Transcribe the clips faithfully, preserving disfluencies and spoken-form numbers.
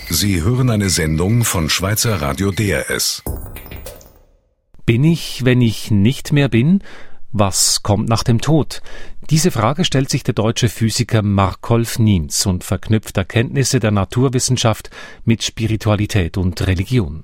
Sie hören eine Sendung von Schweizer Radio D R S. Bin ich, wenn ich nicht mehr bin? Was kommt nach dem Tod? Diese Frage stellt sich der deutsche Physiker Markolf Niemz und verknüpft Erkenntnisse der Naturwissenschaft mit Spiritualität und Religion.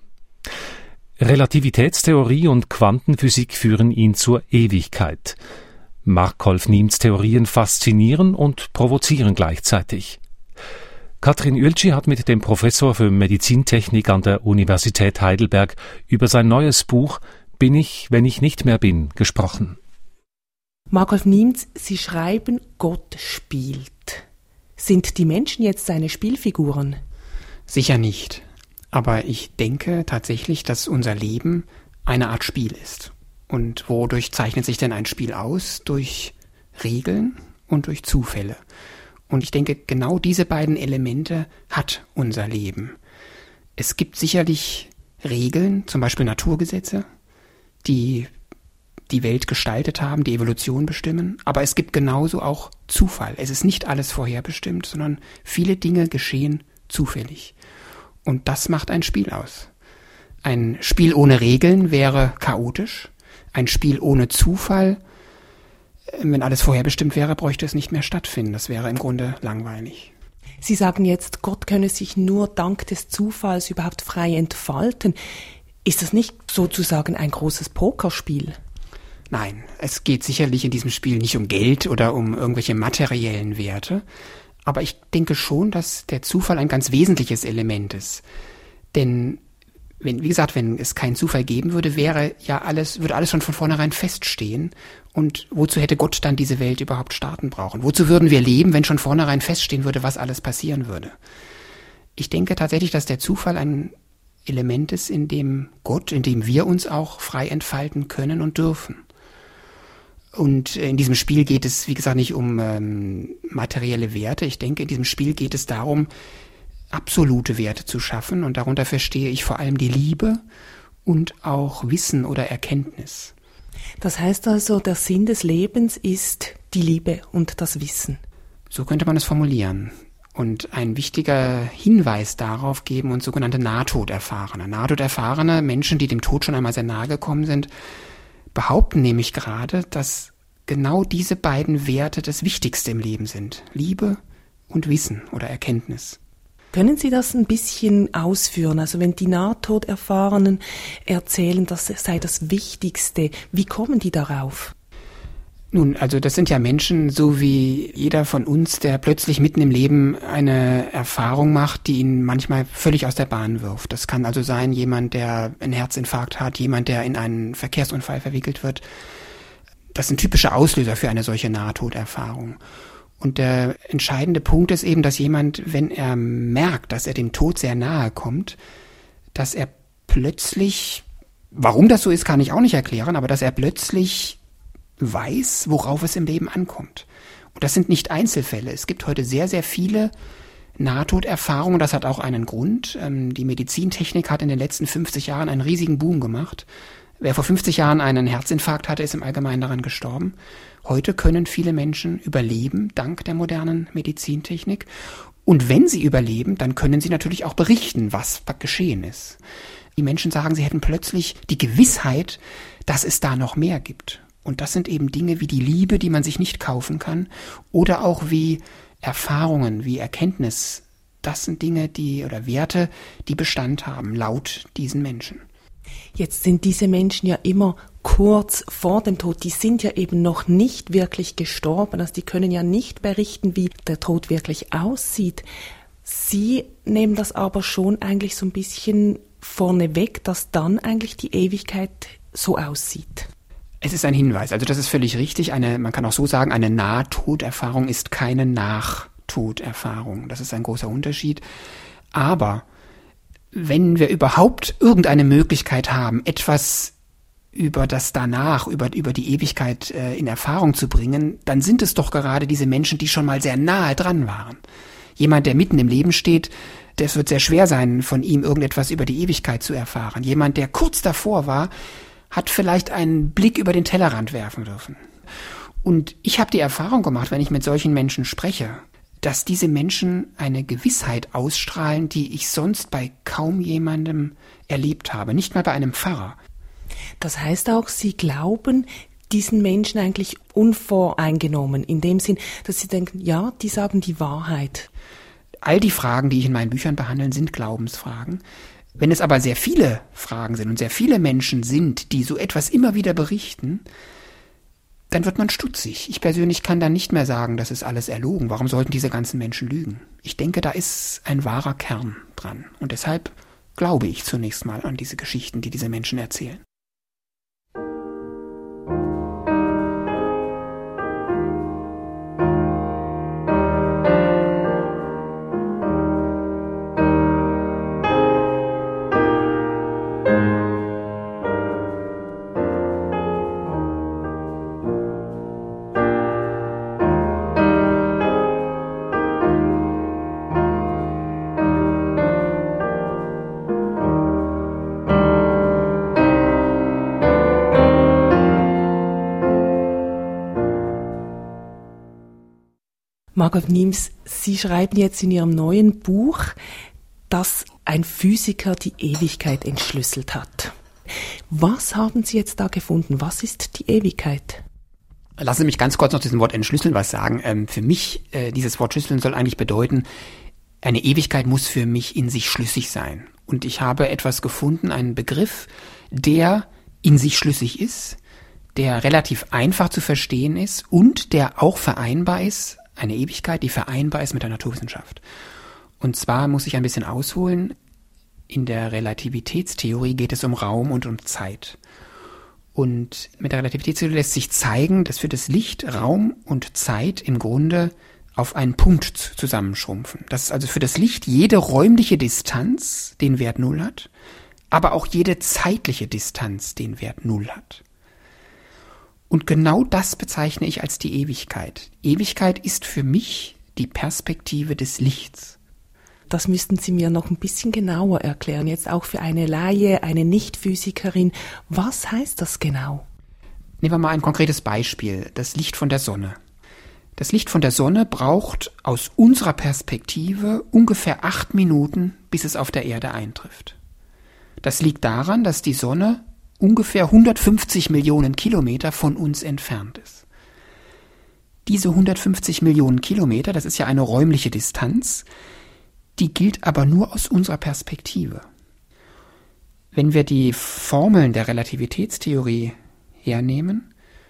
Relativitätstheorie und Quantenphysik führen ihn zur Ewigkeit. Markolf Niemz' Theorien faszinieren und provozieren gleichzeitig. Katrin Ueltschi hat mit dem Professor für Medizintechnik an der Universität Heidelberg über sein neues Buch »Bin ich, wenn ich nicht mehr bin« gesprochen. Markolf Niemz, Sie schreiben, Gott spielt. Sind die Menschen jetzt seine Spielfiguren? Sicher nicht. Aber ich denke tatsächlich, dass unser Leben eine Art Spiel ist. Und wodurch zeichnet sich denn ein Spiel aus? Durch Regeln und durch Zufälle. Und ich denke, genau diese beiden Elemente hat unser Leben. Es gibt sicherlich Regeln, zum Beispiel Naturgesetze, die die Welt gestaltet haben, die Evolution bestimmen. Aber es gibt genauso auch Zufall. Es ist nicht alles vorherbestimmt, sondern viele Dinge geschehen zufällig. Und das macht ein Spiel aus. Ein Spiel ohne Regeln wäre chaotisch. Ein Spiel ohne Zufall, wenn alles vorherbestimmt wäre, bräuchte es nicht mehr stattfinden. Das wäre im Grunde langweilig. Sie sagen jetzt, Gott könne sich nur dank des Zufalls überhaupt frei entfalten. Ist das nicht sozusagen ein großes Pokerspiel? Nein, es geht sicherlich in diesem Spiel nicht um Geld oder um irgendwelche materiellen Werte. Aber ich denke schon, dass der Zufall ein ganz wesentliches Element ist. Denn, wenn, wie gesagt, wenn es keinen Zufall geben würde, wäre ja alles, würde alles schon von vornherein feststehen. Und wozu hätte Gott dann diese Welt überhaupt starten brauchen? Wozu würden wir leben, wenn schon vornherein feststehen würde, was alles passieren würde? Ich denke tatsächlich, dass der Zufall ein Element ist, in dem Gott, in dem wir uns auch frei entfalten können und dürfen. Und in diesem Spiel geht es, wie gesagt, nicht um ähm, materielle Werte. Ich denke, in diesem Spiel geht es darum, absolute Werte zu schaffen. Und darunter verstehe ich vor allem die Liebe und auch Wissen oder Erkenntnis. Das heißt also, der Sinn des Lebens ist die Liebe und das Wissen. So könnte man es formulieren. Und ein wichtiger Hinweis darauf geben uns sogenannte Nahtoderfahrene. Nahtoderfahrene Menschen, die dem Tod schon einmal sehr nahe gekommen sind, behaupten nämlich gerade, dass genau diese beiden Werte das Wichtigste im Leben sind. Liebe und Wissen oder Erkenntnis. Können Sie das ein bisschen ausführen? Also wenn die Nahtoderfahrenen erzählen, das sei das Wichtigste, wie kommen die darauf? Nun, also das sind ja Menschen, so wie jeder von uns, der plötzlich mitten im Leben eine Erfahrung macht, die ihn manchmal völlig aus der Bahn wirft. Das kann also sein, jemand, der einen Herzinfarkt hat, jemand, der in einen Verkehrsunfall verwickelt wird. Das sind typische Auslöser für eine solche Nahtoderfahrung. Und der entscheidende Punkt ist eben, dass jemand, wenn er merkt, dass er dem Tod sehr nahe kommt, dass er plötzlich, warum das so ist, kann ich auch nicht erklären, aber dass er plötzlich weiß, worauf es im Leben ankommt. Und das sind nicht Einzelfälle. Es gibt heute sehr, sehr viele Nahtoderfahrungen. Das hat auch einen Grund. Die Medizintechnik hat in den letzten fünfzig Jahren einen riesigen Boom gemacht. Wer vor fünfzig Jahren einen Herzinfarkt hatte, ist im Allgemeinen daran gestorben. Heute können viele Menschen überleben, dank der modernen Medizintechnik. Und wenn sie überleben, dann können sie natürlich auch berichten, was geschehen ist. Die Menschen sagen, sie hätten plötzlich die Gewissheit, dass es da noch mehr gibt. Und das sind eben Dinge wie die Liebe, die man sich nicht kaufen kann, oder auch wie Erfahrungen, wie Erkenntnis. Das sind Dinge, die oder Werte, die Bestand haben, laut diesen Menschen. Jetzt sind diese Menschen ja immer kurz vor dem Tod. Die sind ja eben noch nicht wirklich gestorben. Also die können ja nicht berichten, wie der Tod wirklich aussieht. Sie nehmen das aber schon eigentlich so ein bisschen vorneweg, dass dann eigentlich die Ewigkeit so aussieht. Es ist ein Hinweis, also das ist völlig richtig. Eine, man kann auch so sagen, eine Nahtoderfahrung ist keine Nachtoderfahrung. Das ist ein großer Unterschied. Aber wenn wir überhaupt irgendeine Möglichkeit haben, etwas über das Danach, über, über die Ewigkeit äh, in Erfahrung zu bringen, dann sind es doch gerade diese Menschen, die schon mal sehr nahe dran waren. Jemand, der mitten im Leben steht, das wird sehr schwer sein, von ihm irgendetwas über die Ewigkeit zu erfahren. Jemand, der kurz davor war, hat vielleicht einen Blick über den Tellerrand werfen dürfen. Und ich habe die Erfahrung gemacht, wenn ich mit solchen Menschen spreche, dass diese Menschen eine Gewissheit ausstrahlen, die ich sonst bei kaum jemandem erlebt habe, nicht mal bei einem Pfarrer. Das heißt auch, Sie glauben diesen Menschen eigentlich unvoreingenommen, in dem Sinn, dass Sie denken, ja, die sagen die Wahrheit. All die Fragen, die ich in meinen Büchern behandle, sind Glaubensfragen. Wenn es aber sehr viele Fragen sind und sehr viele Menschen sind, die so etwas immer wieder berichten, dann wird man stutzig. Ich persönlich kann dann nicht mehr sagen, das ist alles erlogen. Warum sollten diese ganzen Menschen lügen? Ich denke, da ist ein wahrer Kern dran. Und deshalb glaube ich zunächst mal an diese Geschichten, die diese Menschen erzählen. Margot Niemz, Sie schreiben jetzt in Ihrem neuen Buch, dass ein Physiker die Ewigkeit entschlüsselt hat. Was haben Sie jetzt da gefunden? Was ist die Ewigkeit? Lassen Sie mich ganz kurz noch zu diesem Wort entschlüsseln was sagen. Ähm, für mich, äh, dieses Wort schlüsseln soll eigentlich bedeuten, eine Ewigkeit muss für mich in sich schlüssig sein. Und ich habe etwas gefunden, einen Begriff, der in sich schlüssig ist, der relativ einfach zu verstehen ist und der auch vereinbar ist, eine Ewigkeit, die vereinbar ist mit der Naturwissenschaft. Und zwar muss ich ein bisschen ausholen. In der Relativitätstheorie geht es um Raum und um Zeit. Und mit der Relativitätstheorie lässt sich zeigen, dass für das Licht Raum und Zeit im Grunde auf einen Punkt zusammenschrumpfen. Dass also für das Licht jede räumliche Distanz den Wert Null hat, aber auch jede zeitliche Distanz den Wert Null hat. Und genau das bezeichne ich als die Ewigkeit. Ewigkeit ist für mich die Perspektive des Lichts. Das müssten Sie mir noch ein bisschen genauer erklären, jetzt auch für eine Laie, eine Nicht-Physikerin. Was heißt das genau? Nehmen wir mal ein konkretes Beispiel, das Licht von der Sonne. Das Licht von der Sonne braucht aus unserer Perspektive ungefähr acht Minuten, bis es auf der Erde eintrifft. Das liegt daran, dass die Sonne ungefähr hundertfünfzig Millionen Kilometer von uns entfernt ist. Diese hundertfünfzig Millionen Kilometer, das ist ja eine räumliche Distanz, die gilt aber nur aus unserer Perspektive. Wenn wir die Formeln der Relativitätstheorie hernehmen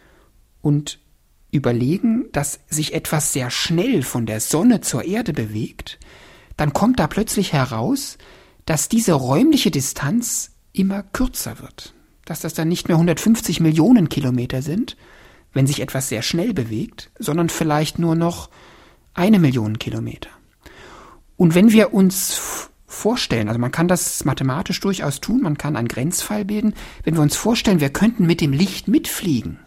und überlegen, dass sich etwas sehr schnell von der Sonne zur Erde bewegt, dann kommt da plötzlich heraus, dass diese räumliche Distanz immer kürzer wird. Dass das dann nicht mehr hundertfünfzig Millionen Kilometer sind, wenn sich etwas sehr schnell bewegt, sondern vielleicht nur noch eine Million Kilometer. Und wenn wir uns vorstellen, also man kann das mathematisch durchaus tun, man kann einen Grenzfall bilden, wenn wir uns vorstellen, wir könnten mit dem Licht mitfliegen,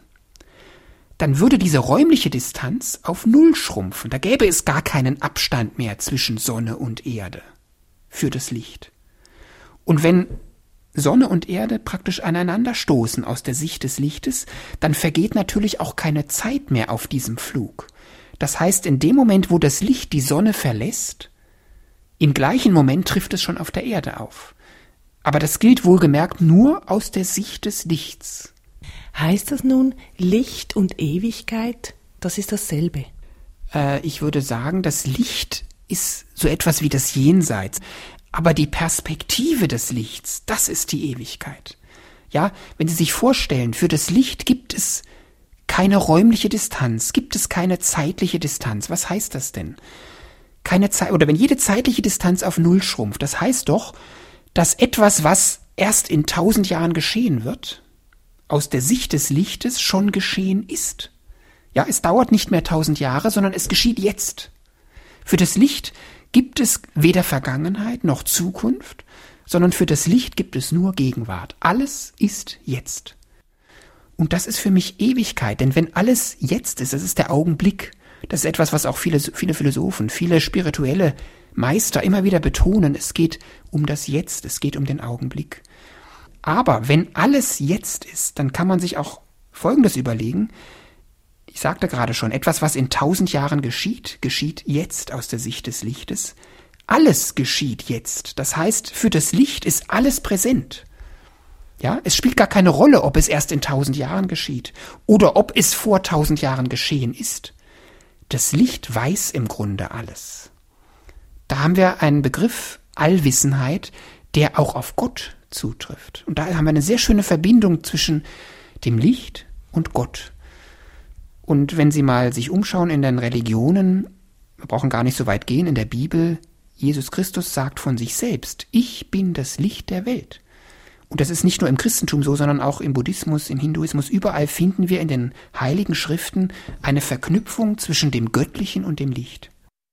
dann würde diese räumliche Distanz auf Null schrumpfen. Da gäbe es gar keinen Abstand mehr zwischen Sonne und Erde für das Licht. Und wenn Sonne und Erde praktisch aneinander stoßen aus der Sicht des Lichtes, dann vergeht natürlich auch keine Zeit mehr auf diesem Flug. Das heißt, in dem Moment, wo das Licht die Sonne verlässt, im gleichen Moment trifft es schon auf der Erde auf. Aber das gilt wohlgemerkt nur aus der Sicht des Lichts. Heißt das nun, Licht und Ewigkeit, das ist dasselbe? Äh, ich würde sagen, das Licht ist so etwas wie das Jenseits. Aber die Perspektive des Lichts, das ist die Ewigkeit. Ja, wenn Sie sich vorstellen, für das Licht gibt es keine räumliche Distanz, gibt es keine zeitliche Distanz. Was heißt das denn? Keine Zeit, oder wenn jede zeitliche Distanz auf Null schrumpft, das heißt doch, dass etwas, was erst in tausend Jahren geschehen wird, aus der Sicht des Lichtes schon geschehen ist. Ja, es dauert nicht mehr tausend Jahre, sondern es geschieht jetzt. Für das Licht gibt es weder Vergangenheit noch Zukunft, sondern für das Licht gibt es nur Gegenwart. Alles ist jetzt. Und das ist für mich Ewigkeit, denn wenn alles jetzt ist, das ist der Augenblick. Das ist etwas, was auch viele, viele Philosophen, viele spirituelle Meister immer wieder betonen. Es geht um das Jetzt, es geht um den Augenblick. Aber wenn alles jetzt ist, dann kann man sich auch Folgendes überlegen. Ich sagte gerade schon, etwas, was in tausend Jahren geschieht, geschieht jetzt aus der Sicht des Lichtes. Alles geschieht jetzt. Das heißt, für das Licht ist alles präsent. Ja, es spielt gar keine Rolle, ob es erst in tausend Jahren geschieht oder ob es vor tausend Jahren geschehen ist. Das Licht weiß im Grunde alles. Da haben wir einen Begriff Allwissenheit, der auch auf Gott zutrifft. Und da haben wir eine sehr schöne Verbindung zwischen dem Licht und Gott. Und wenn Sie mal sich umschauen in den Religionen, wir brauchen gar nicht so weit gehen, in der Bibel, Jesus Christus sagt von sich selbst, ich bin das Licht der Welt. Und das ist nicht nur im Christentum so, sondern auch im Buddhismus, im Hinduismus, überall finden wir in den heiligen Schriften eine Verknüpfung zwischen dem Göttlichen und dem Licht.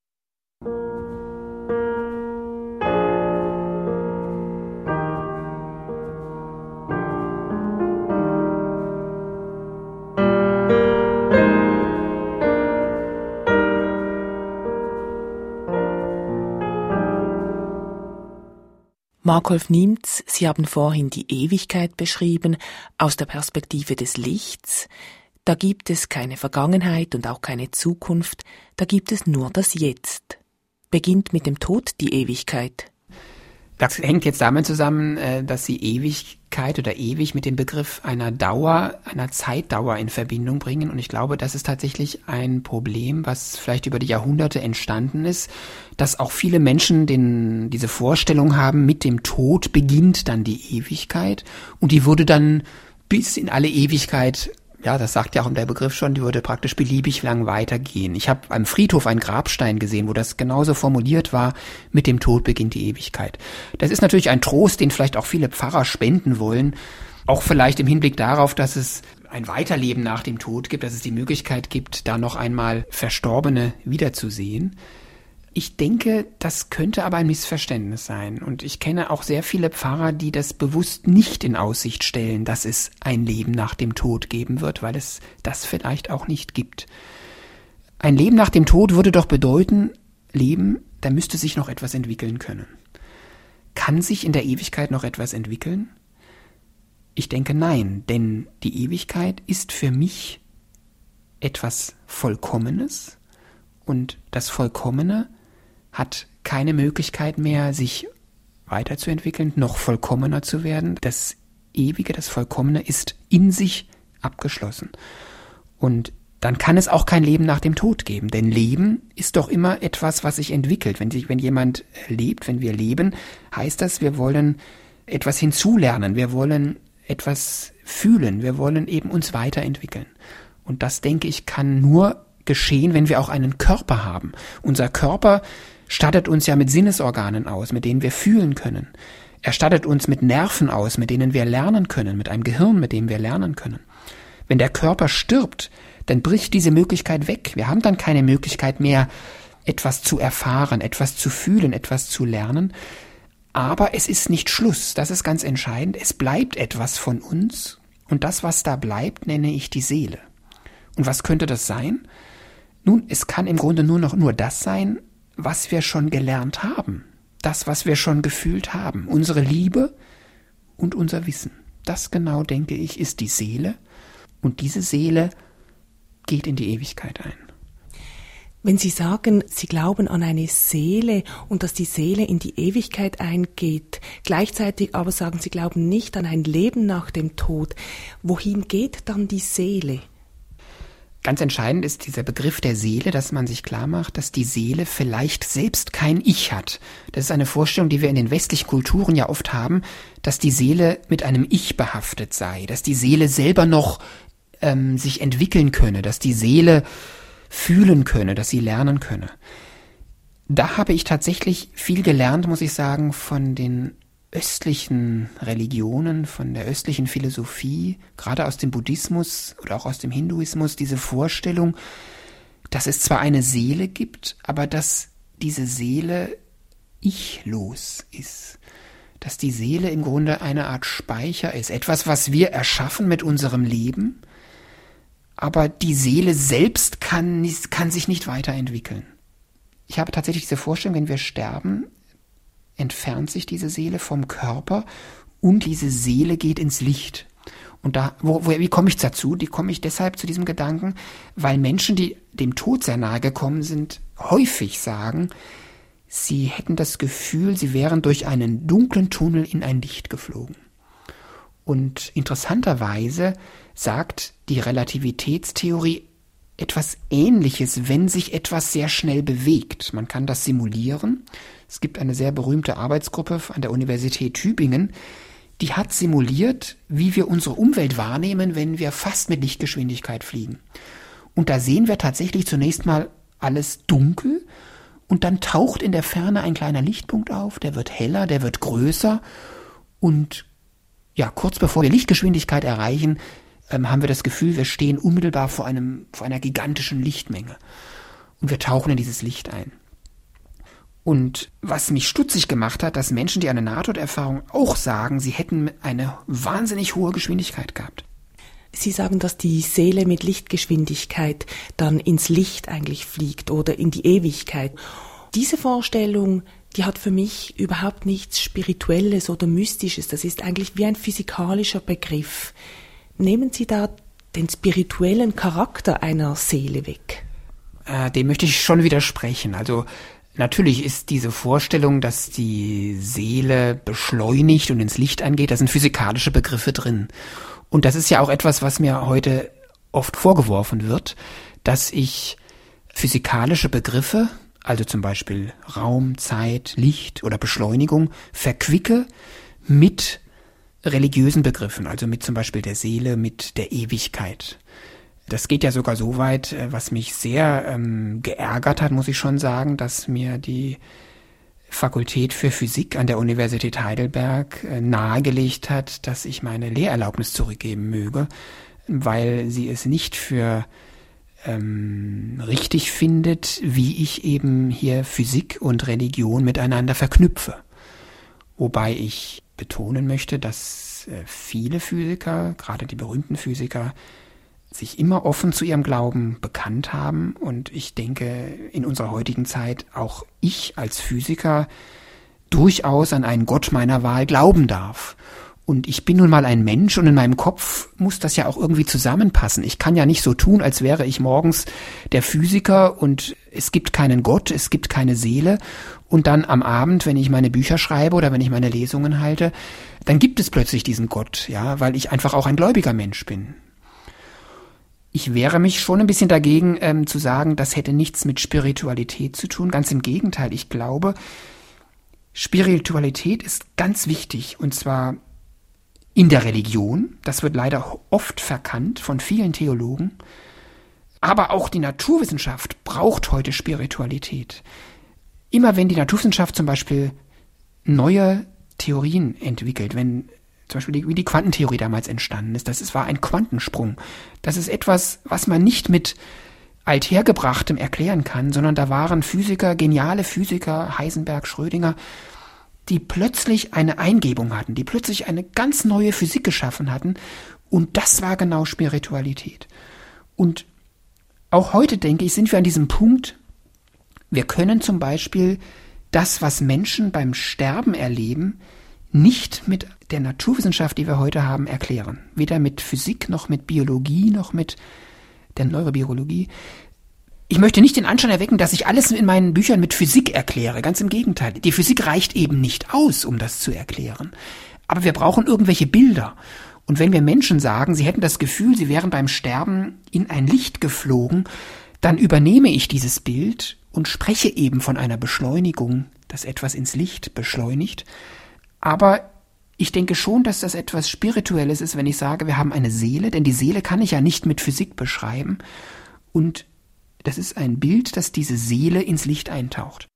Markolf Niemz, Sie haben vorhin die Ewigkeit beschrieben, aus der Perspektive des Lichts. Da gibt es keine Vergangenheit und auch keine Zukunft, da gibt es nur das Jetzt. Beginnt mit dem Tod die Ewigkeit? Das hängt jetzt damit zusammen, dass Sie Ewigkeit oder ewig mit dem Begriff einer Dauer, einer Zeitdauer in Verbindung bringen. Und ich glaube, das ist tatsächlich ein Problem, was vielleicht über die Jahrhunderte entstanden ist, dass auch viele Menschen den, diese Vorstellung haben, mit dem Tod beginnt dann die Ewigkeit und die wurde dann bis in alle Ewigkeit, ja, das sagt ja auch der Begriff schon, die würde praktisch beliebig lang weitergehen. Ich habe am Friedhof einen Grabstein gesehen, wo das genauso formuliert war, mit dem Tod beginnt die Ewigkeit. Das ist natürlich ein Trost, den vielleicht auch viele Pfarrer spenden wollen, auch vielleicht im Hinblick darauf, dass es ein Weiterleben nach dem Tod gibt, dass es die Möglichkeit gibt, da noch einmal Verstorbene wiederzusehen. Ich denke, das könnte aber ein Missverständnis sein. Und ich kenne auch sehr viele Pfarrer, die das bewusst nicht in Aussicht stellen, dass es ein Leben nach dem Tod geben wird, weil es das vielleicht auch nicht gibt. Ein Leben nach dem Tod würde doch bedeuten, Leben, da müsste sich noch etwas entwickeln können. Kann sich in der Ewigkeit noch etwas entwickeln? Ich denke nein, denn die Ewigkeit ist für mich etwas Vollkommenes und das Vollkommene hat keine Möglichkeit mehr, sich weiterzuentwickeln, noch vollkommener zu werden. Das Ewige, das Vollkommene ist in sich abgeschlossen. Und dann kann es auch kein Leben nach dem Tod geben. Denn Leben ist doch immer etwas, was sich entwickelt. Wenn, sich, wenn jemand lebt, wenn wir leben, heißt das, wir wollen etwas hinzulernen. Wir wollen etwas fühlen. Wir wollen eben uns weiterentwickeln. Und das, denke ich, kann nur geschehen, wenn wir auch einen Körper haben. Unser Körper stattet uns ja mit Sinnesorganen aus, mit denen wir fühlen können. Er stattet uns mit Nerven aus, mit denen wir lernen können, mit einem Gehirn, mit dem wir lernen können. Wenn der Körper stirbt, dann bricht diese Möglichkeit weg. Wir haben dann keine Möglichkeit mehr, etwas zu erfahren, etwas zu fühlen, etwas zu lernen. Aber es ist nicht Schluss, das ist ganz entscheidend. Es bleibt etwas von uns und das, was da bleibt, nenne ich die Seele. Und was könnte das sein? Nun, es kann im Grunde nur noch nur das sein, was wir schon gelernt haben, das, was wir schon gefühlt haben, unsere Liebe und unser Wissen. Das genau, denke ich, ist die Seele und diese Seele geht in die Ewigkeit ein. Wenn Sie sagen, Sie glauben an eine Seele und dass die Seele in die Ewigkeit eingeht, gleichzeitig aber sagen, Sie glauben nicht an ein Leben nach dem Tod, wohin geht dann die Seele? Ganz entscheidend ist dieser Begriff der Seele, dass man sich klar macht, dass die Seele vielleicht selbst kein Ich hat. Das ist eine Vorstellung, die wir in den westlichen Kulturen ja oft haben, dass die Seele mit einem Ich behaftet sei, dass die Seele selber noch ähm, sich entwickeln könne, dass die Seele fühlen könne, dass sie lernen könne. Da habe ich tatsächlich viel gelernt, muss ich sagen, von den östlichen Religionen, von der östlichen Philosophie, gerade aus dem Buddhismus oder auch aus dem Hinduismus, diese Vorstellung, dass es zwar eine Seele gibt, aber dass diese Seele ichlos ist. Dass die Seele im Grunde eine Art Speicher ist, etwas, was wir erschaffen mit unserem Leben, aber die Seele selbst kann, nicht, kann sich nicht weiterentwickeln. Ich habe tatsächlich diese Vorstellung, wenn wir sterben, entfernt sich diese Seele vom Körper und diese Seele geht ins Licht. Und da, wo, wo, wie komme ich dazu? Die komme ich deshalb zu diesem Gedanken, weil Menschen, die dem Tod sehr nahe gekommen sind, häufig sagen, sie hätten das Gefühl, sie wären durch einen dunklen Tunnel in ein Licht geflogen. Und interessanterweise sagt die Relativitätstheorie etwas Ähnliches, wenn sich etwas sehr schnell bewegt. Man kann das simulieren. Es gibt eine sehr berühmte Arbeitsgruppe an der Universität Tübingen, die hat simuliert, wie wir unsere Umwelt wahrnehmen, wenn wir fast mit Lichtgeschwindigkeit fliegen. Und da sehen wir tatsächlich zunächst mal alles dunkel und dann taucht in der Ferne ein kleiner Lichtpunkt auf, der wird heller, der wird größer und ja, kurz bevor wir Lichtgeschwindigkeit erreichen, ähm, haben wir das Gefühl, wir stehen unmittelbar vor einem, vor einer gigantischen Lichtmenge und wir tauchen in dieses Licht ein. Und was mich stutzig gemacht hat, dass Menschen, die eine Nahtoderfahrung auch sagen, sie hätten eine wahnsinnig hohe Geschwindigkeit gehabt. Sie sagen, dass die Seele mit Lichtgeschwindigkeit dann ins Licht eigentlich fliegt oder in die Ewigkeit. Diese Vorstellung, die hat für mich überhaupt nichts Spirituelles oder Mystisches. Das ist eigentlich wie ein physikalischer Begriff. Nehmen Sie da den spirituellen Charakter einer Seele weg? Äh, dem möchte ich schon widersprechen. Also natürlich ist diese Vorstellung, dass die Seele beschleunigt und ins Licht angeht, da sind physikalische Begriffe drin. Und das ist ja auch etwas, was mir heute oft vorgeworfen wird, dass ich physikalische Begriffe, also zum Beispiel Raum, Zeit, Licht oder Beschleunigung, verquicke mit religiösen Begriffen, also mit zum Beispiel der Seele, mit der Ewigkeit. Das geht ja sogar so weit, was mich sehr ähm, geärgert hat, muss ich schon sagen, dass mir die Fakultät für Physik an der Universität Heidelberg äh, nahegelegt hat, dass ich meine Lehrerlaubnis zurückgeben möge, weil sie es nicht für ähm, richtig findet, wie ich eben hier Physik und Religion miteinander verknüpfe. Wobei ich betonen möchte, dass äh, viele Physiker, gerade die berühmten Physiker, sich immer offen zu ihrem Glauben bekannt haben und ich denke, in unserer heutigen Zeit auch ich als Physiker durchaus an einen Gott meiner Wahl glauben darf. Und ich bin nun mal ein Mensch und in meinem Kopf muss das ja auch irgendwie zusammenpassen. Ich kann ja nicht so tun, als wäre ich morgens der Physiker und es gibt keinen Gott, es gibt keine Seele und dann am Abend, wenn ich meine Bücher schreibe oder wenn ich meine Lesungen halte, dann gibt es plötzlich diesen Gott, ja, weil ich einfach auch ein gläubiger Mensch bin. Ich wehre mich schon ein bisschen dagegen, ähm, zu sagen, das hätte nichts mit Spiritualität zu tun. Ganz im Gegenteil, ich glaube, Spiritualität ist ganz wichtig und zwar in der Religion. Das wird leider oft verkannt von vielen Theologen. Aber auch die Naturwissenschaft braucht heute Spiritualität. Immer wenn die Naturwissenschaft zum Beispiel neue Theorien entwickelt, wenn zum Beispiel die, wie die Quantentheorie damals entstanden ist. Das ist, war ein Quantensprung. Das ist etwas, was man nicht mit Althergebrachtem erklären kann, sondern da waren Physiker, geniale Physiker, Heisenberg, Schrödinger, die plötzlich eine Eingebung hatten, die plötzlich eine ganz neue Physik geschaffen hatten. Und das war genau Spiritualität. Und auch heute, denke ich, sind wir an diesem Punkt, wir können zum Beispiel das, was Menschen beim Sterben erleben, nicht mit der Naturwissenschaft, die wir heute haben, erklären. Weder mit Physik, noch mit Biologie, noch mit der Neurobiologie. Ich möchte nicht den Anschein erwecken, dass ich alles in meinen Büchern mit Physik erkläre. Ganz im Gegenteil. Die Physik reicht eben nicht aus, um das zu erklären. Aber wir brauchen irgendwelche Bilder. Und wenn wir Menschen sagen, sie hätten das Gefühl, sie wären beim Sterben in ein Licht geflogen, dann übernehme ich dieses Bild und spreche eben von einer Beschleunigung, dass etwas ins Licht beschleunigt. Aber ich denke schon, dass das etwas Spirituelles ist, wenn ich sage, wir haben eine Seele, denn die Seele kann ich ja nicht mit Physik beschreiben. Und das ist ein Bild, das diese Seele ins Licht eintaucht.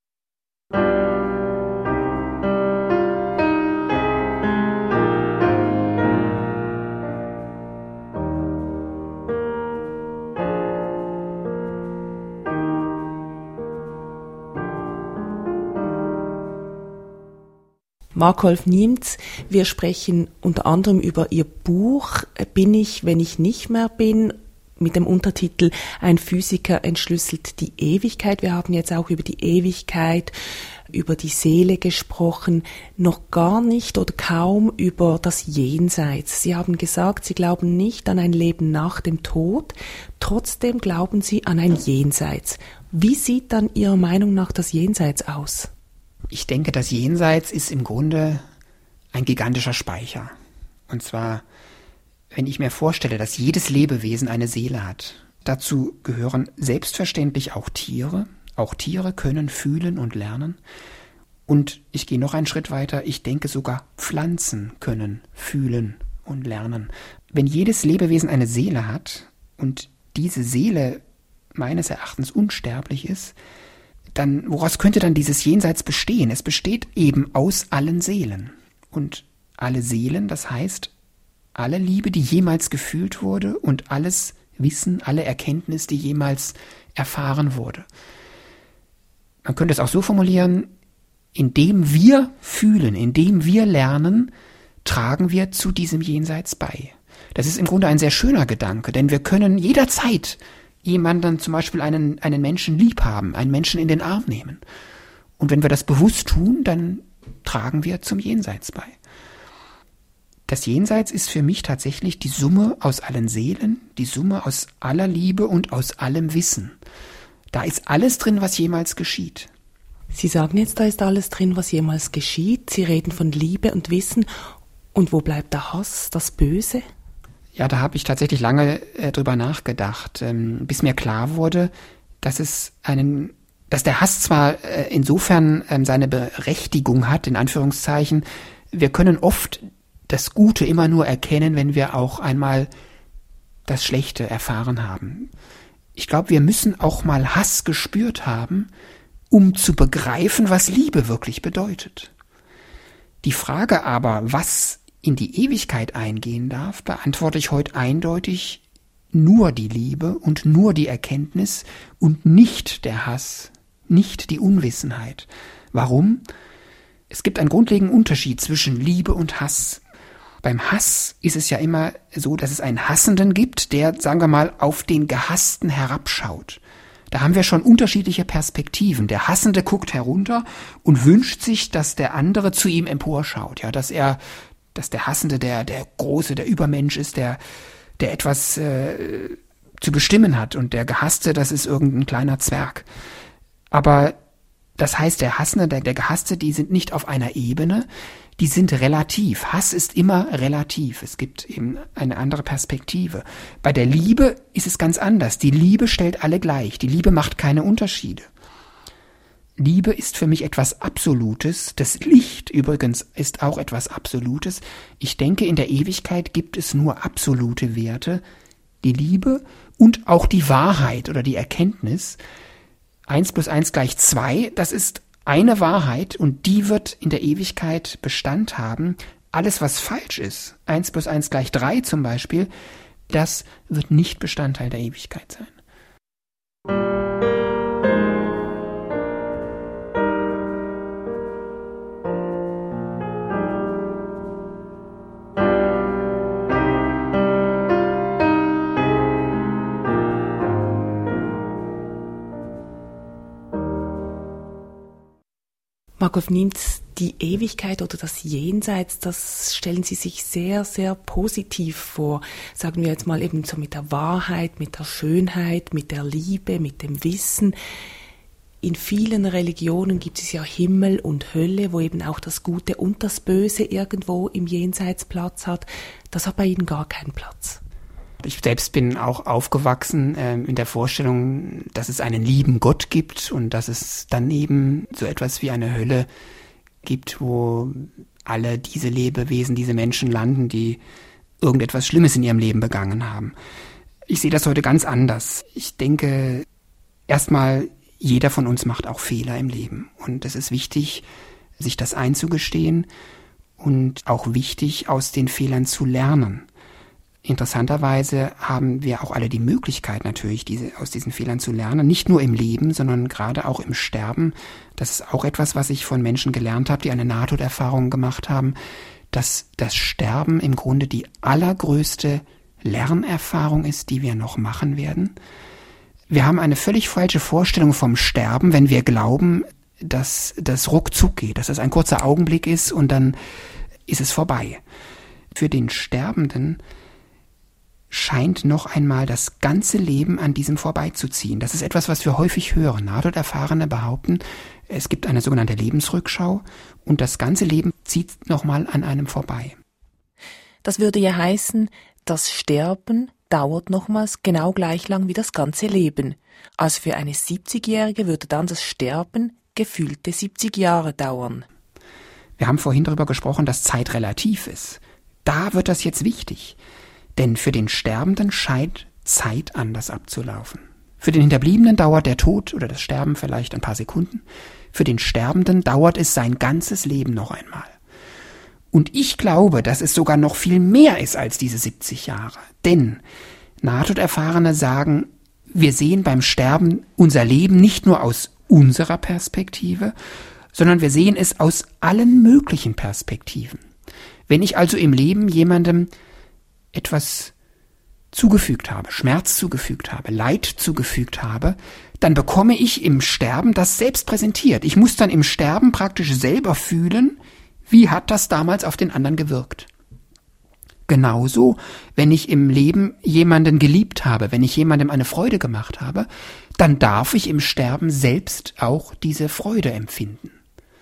Markolf Niemtz, wir sprechen unter anderem über Ihr Buch Bin ich, wenn ich nicht mehr bin. mit dem Untertitel Ein Physiker entschlüsselt die Ewigkeit. Wir haben jetzt auch über die Ewigkeit, über die Seele gesprochen, noch gar nicht oder kaum über das Jenseits. Sie haben gesagt, Sie glauben nicht an ein Leben nach dem Tod, trotzdem glauben Sie an ein Jenseits. Wie sieht dann Ihrer Meinung nach das Jenseits aus? Ich denke, das Jenseits ist im Grunde ein gigantischer Speicher. Und zwar, wenn ich mir vorstelle, dass jedes Lebewesen eine Seele hat, dazu gehören selbstverständlich auch Tiere. Auch Tiere können fühlen und lernen. Und ich gehe noch einen Schritt weiter, ich denke sogar Pflanzen können fühlen und lernen. Wenn jedes Lebewesen eine Seele hat und diese Seele meines Erachtens unsterblich ist, dann woraus könnte dann dieses Jenseits bestehen? Es besteht eben aus allen Seelen. Und alle Seelen, das heißt, alle Liebe, die jemals gefühlt wurde und alles Wissen, alle Erkenntnis, die jemals erfahren wurde. Man könnte es auch so formulieren, indem wir fühlen, indem wir lernen, tragen wir zu diesem Jenseits bei. Das ist im Grunde ein sehr schöner Gedanke, denn wir können jederzeit jemanden, zum Beispiel einen, einen Menschen lieb haben, einen Menschen in den Arm nehmen. Und wenn wir das bewusst tun, dann tragen wir zum Jenseits bei. Das Jenseits ist für mich tatsächlich die Summe aus allen Seelen, die Summe aus aller Liebe und aus allem Wissen. Da ist alles drin, was jemals geschieht. Sie sagen jetzt, da ist alles drin, was jemals geschieht. Sie reden von Liebe und Wissen. Und wo bleibt der Hass, das Böse? Ja, da habe ich tatsächlich lange äh, drüber nachgedacht, ähm, bis mir klar wurde, dass es einen, dass der Hass zwar äh, insofern ähm, seine Berechtigung hat, in Anführungszeichen, wir können oft das Gute immer nur erkennen, wenn wir auch einmal das Schlechte erfahren haben. Ich glaube, wir müssen auch mal Hass gespürt haben, um zu begreifen, was Liebe wirklich bedeutet. Die Frage aber, was in die Ewigkeit eingehen darf, beantworte ich heute eindeutig: nur die Liebe und nur die Erkenntnis und nicht der Hass, nicht die Unwissenheit. Warum? Es gibt einen grundlegenden Unterschied zwischen Liebe und Hass. Beim Hass ist es ja immer so, dass es einen Hassenden gibt, der, sagen wir mal, auf den Gehassten herabschaut. Da haben wir schon unterschiedliche Perspektiven. Der Hassende guckt herunter und wünscht sich, dass der andere zu ihm emporschaut, ja, dass er, dass der Hassende der, der Große, der Übermensch ist, der, der etwas äh, zu bestimmen hat, und der Gehasste, das ist irgendein kleiner Zwerg. Aber das heißt, der Hassende, der, der Gehasste, die sind nicht auf einer Ebene, die sind relativ. Hass ist immer relativ. Es gibt eben eine andere Perspektive. Bei der Liebe ist es ganz anders. Die Liebe stellt alle gleich. Die Liebe macht keine Unterschiede. Liebe ist für mich etwas Absolutes. Das Licht übrigens ist auch etwas Absolutes. Ich denke, in der Ewigkeit gibt es nur absolute Werte. Die Liebe und auch die Wahrheit oder die Erkenntnis. Eins plus eins gleich zwei, das ist eine Wahrheit, und die wird in der Ewigkeit Bestand haben. Alles, was falsch ist, eins plus eins gleich drei zum Beispiel, das wird nicht Bestandteil der Ewigkeit sein. Markov Niemtz, die Ewigkeit oder das Jenseits, das stellen Sie sich sehr, sehr positiv vor. Sagen wir jetzt mal eben so mit der Wahrheit, mit der Schönheit, mit der Liebe, mit dem Wissen. In vielen Religionen gibt es ja Himmel und Hölle, wo eben auch das Gute und das Böse irgendwo im Jenseits Platz hat. Das hat bei Ihnen gar keinen Platz. Ich selbst bin auch aufgewachsen äh, in der Vorstellung, dass es einen lieben Gott gibt und dass es daneben so etwas wie eine Hölle gibt, wo alle diese Lebewesen, diese Menschen landen, die irgendetwas Schlimmes in ihrem Leben begangen haben. Ich sehe das heute ganz anders. Ich denke, erstmal, jeder von uns macht auch Fehler im Leben. Und es ist wichtig, sich das einzugestehen und auch wichtig, aus den Fehlern zu lernen. Interessanterweise haben wir auch alle die Möglichkeit natürlich, diese, aus diesen Fehlern zu lernen, nicht nur im Leben, sondern gerade auch im Sterben. Das ist auch etwas, was ich von Menschen gelernt habe, die eine Nahtoderfahrung gemacht haben, dass das Sterben im Grunde die allergrößte Lernerfahrung ist, die wir noch machen werden. Wir haben eine völlig falsche Vorstellung vom Sterben, wenn wir glauben, dass das ruckzuck geht, dass es ein kurzer Augenblick ist und dann ist es vorbei. Für den Sterbenden scheint noch einmal das ganze Leben an diesem vorbeizuziehen. Das ist etwas, was wir häufig hören. Nahtoderfahrene behaupten, es gibt eine sogenannte Lebensrückschau und das ganze Leben zieht nochmal an einem vorbei. Das würde ja heißen, das Sterben dauert nochmals genau gleich lang wie das ganze Leben. Also für eine siebzigjährige würde dann das Sterben gefühlte siebzig Jahre dauern. Wir haben vorhin darüber gesprochen, dass Zeit relativ ist. Da wird das jetzt wichtig. Denn für den Sterbenden scheint Zeit anders abzulaufen. Für den Hinterbliebenen dauert der Tod oder das Sterben vielleicht ein paar Sekunden. Für den Sterbenden dauert es sein ganzes Leben noch einmal. Und ich glaube, dass es sogar noch viel mehr ist als diese siebzig Jahre. Denn Nahtoderfahrene sagen, wir sehen beim Sterben unser Leben nicht nur aus unserer Perspektive, sondern wir sehen es aus allen möglichen Perspektiven. Wenn ich also im Leben jemandem etwas zugefügt habe, Schmerz zugefügt habe, Leid zugefügt habe, dann bekomme ich im Sterben das selbst präsentiert. Ich muss dann im Sterben praktisch selber fühlen, wie hat das damals auf den anderen gewirkt. Genauso, wenn ich im Leben jemanden geliebt habe, wenn ich jemandem eine Freude gemacht habe, dann darf ich im Sterben selbst auch diese Freude empfinden.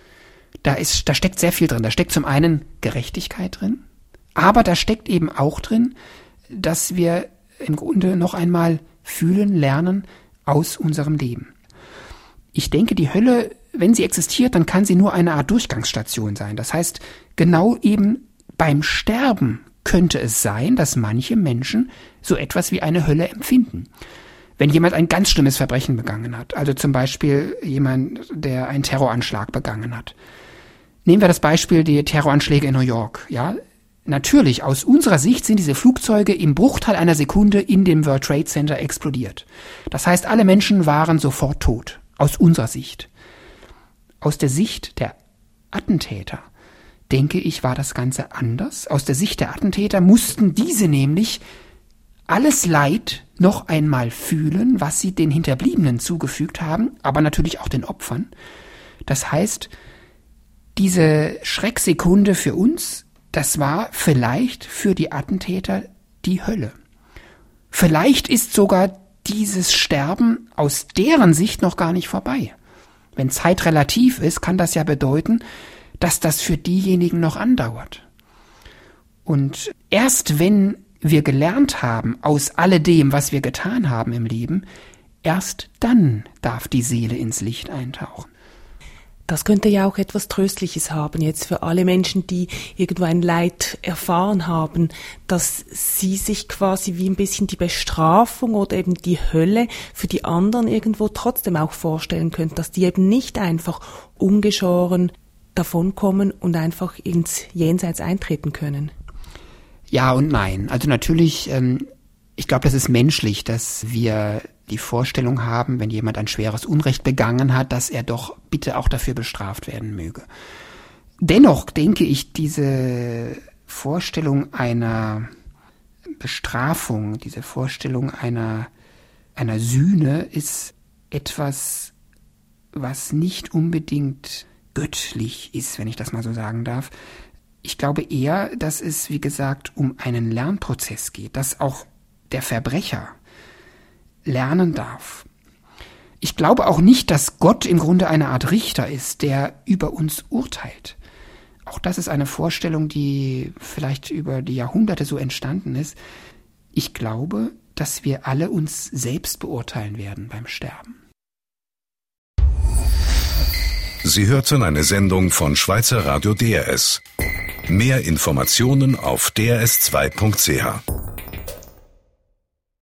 Da ist, da steckt sehr viel drin. Da steckt zum einen Gerechtigkeit drin, aber da steckt eben auch drin, dass wir im Grunde noch einmal fühlen, lernen aus unserem Leben. Ich denke, die Hölle, wenn sie existiert, dann kann sie nur eine Art Durchgangsstation sein. Das heißt, genau eben beim Sterben könnte es sein, dass manche Menschen so etwas wie eine Hölle empfinden. Wenn jemand ein ganz schlimmes Verbrechen begangen hat, also zum Beispiel jemand, der einen Terroranschlag begangen hat. Nehmen wir das Beispiel die Terroranschläge in New York. Ja, natürlich, aus unserer Sicht sind diese Flugzeuge im Bruchteil einer Sekunde in dem World Trade Center explodiert. Das heißt, alle Menschen waren sofort tot, aus unserer Sicht. Aus der Sicht der Attentäter, denke ich, war das Ganze anders. Aus der Sicht der Attentäter mussten diese nämlich alles Leid noch einmal fühlen, was sie den Hinterbliebenen zugefügt haben, aber natürlich auch den Opfern. Das heißt, diese Schrecksekunde für uns, das war vielleicht für die Attentäter die Hölle. Vielleicht ist sogar dieses Sterben aus deren Sicht noch gar nicht vorbei. Wenn Zeit relativ ist, kann das ja bedeuten, dass das für diejenigen noch andauert. Und erst wenn wir gelernt haben aus alledem, was wir getan haben im Leben, erst dann darf die Seele ins Licht eintauchen. Das könnte ja auch etwas Tröstliches haben jetzt für alle Menschen, die irgendwo ein Leid erfahren haben, dass sie sich quasi wie ein bisschen die Bestrafung oder eben die Hölle für die anderen irgendwo trotzdem auch vorstellen können, dass die eben nicht einfach ungeschoren davonkommen und einfach ins Jenseits eintreten können. Ja und nein. Also natürlich, ähm, ich glaube, das ist menschlich, dass wir die Vorstellung haben, wenn jemand ein schweres Unrecht begangen hat, dass er doch bitte auch dafür bestraft werden möge. Dennoch denke ich, diese Vorstellung einer Bestrafung, diese Vorstellung einer, einer Sühne ist etwas, was nicht unbedingt göttlich ist, wenn ich das mal so sagen darf. Ich glaube eher, dass es, wie gesagt, um einen Lernprozess geht, dass auch der Verbrecher lernen darf. Ich glaube auch nicht, dass Gott im Grunde eine Art Richter ist, der über uns urteilt. Auch das ist eine Vorstellung, die vielleicht über die Jahrhunderte so entstanden ist. Ich glaube, dass wir alle uns selbst beurteilen werden beim Sterben. Sie hörten eine Sendung von Schweizer Radio D R S. Mehr Informationen auf d r s zwei punkt c h.